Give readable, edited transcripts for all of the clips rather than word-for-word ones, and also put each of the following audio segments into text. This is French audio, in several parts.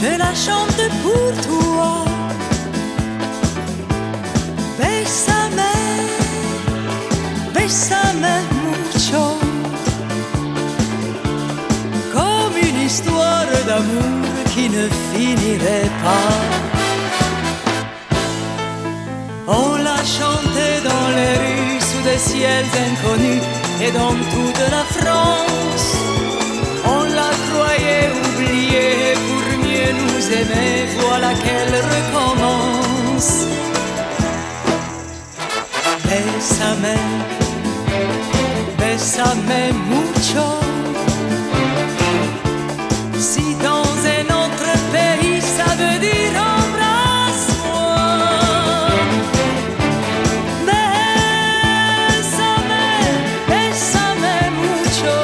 je la chante pour toi. Bésame, bésame mucho, comme une histoire d'amour qui ne finirait pas. On l'a chantée dans les rues sous des ciels inconnus et dans toute la France. On la croyait oubliée pour mieux nous aimer, voilà qu'elle recommence. Bésame, bésame mucho. Si dans un autre pays ça veut dire embrasse-moi. Bésame, bésame mucho.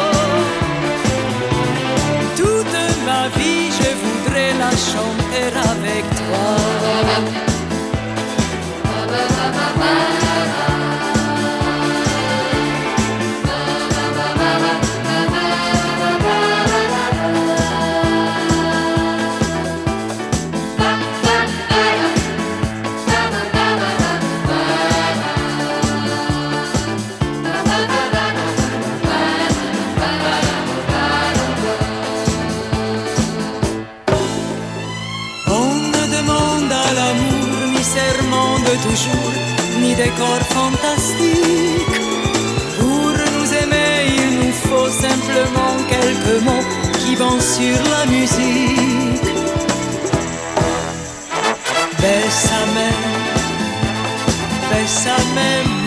Toute ma vie je voudrais la chanter avec toi. Toujours, ni décor fantastique. Pour nous aimer, il nous faut simplement quelques mots qui vont sur la musique. Bésame, bésame